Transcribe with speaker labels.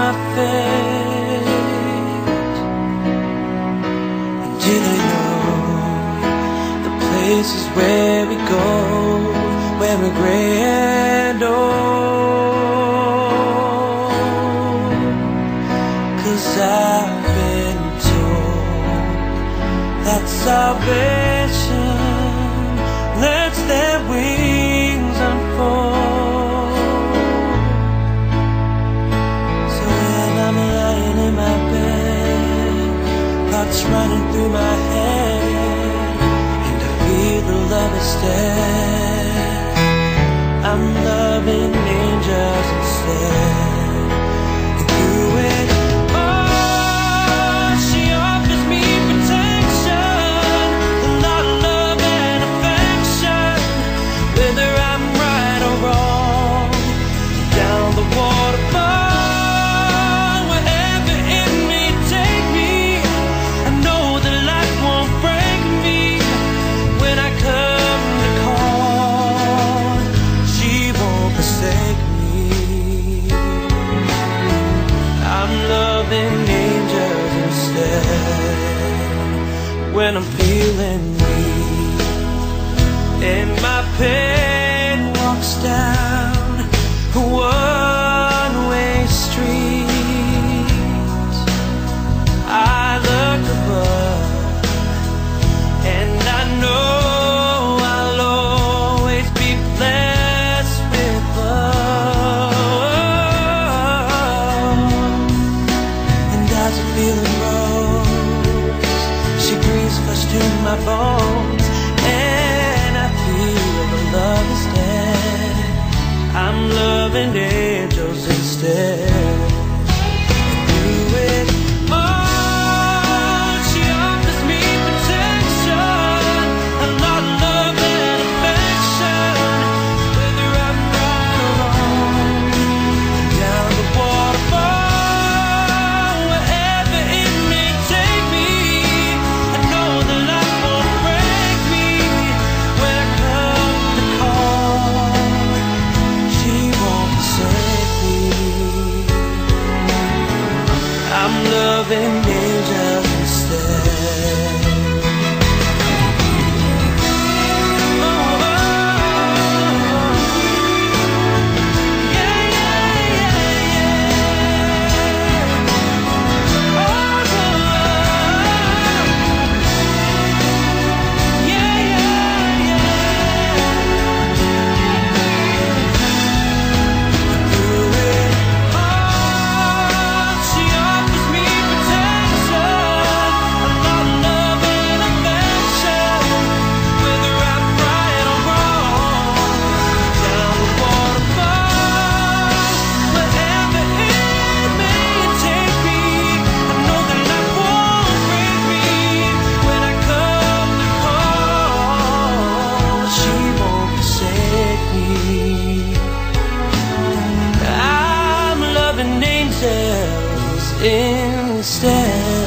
Speaker 1: my face. And do they know the places where we go when we're gray and old? 'Cause I've been told that salvation lets their wings unfold. So when I'm lying in my bed, thoughts running through my head, and I feel the love is dead, I'm loving angels instead. And through it all, she offers me protection, a lot of love and affection, whether I'm right or wrong. Down the waterfall, wherever it may take me, I know that life won't break me. When I come to call, she won't forsake me. I'm loving angels instead. When I'm feeling weak and my pain walks down a one-way street, I look above and I know I'll always be blessed with love. And as the feeling grows, she breathes flesh to my bones, and I feel the love is dead. I'm loving angels instead. Through it all, she offers me protection, a lot of love and affection, whether I'm right or wrong. Down the waterfall, wherever it may take me, I know that life won't break me. When I come to call, she won't forsake me. I'm loving angels instead. Oh, oh, yeah, yeah, yeah, yeah. Oh, oh, yeah, yeah, yeah. Through it all, she offers me protection, a lot of love and affection, whether I'm right or wrong. Down the waterfall, wherever it may take me, I know that life won't break me. When I come to call, she won't forsake me. I'm loving angels instead.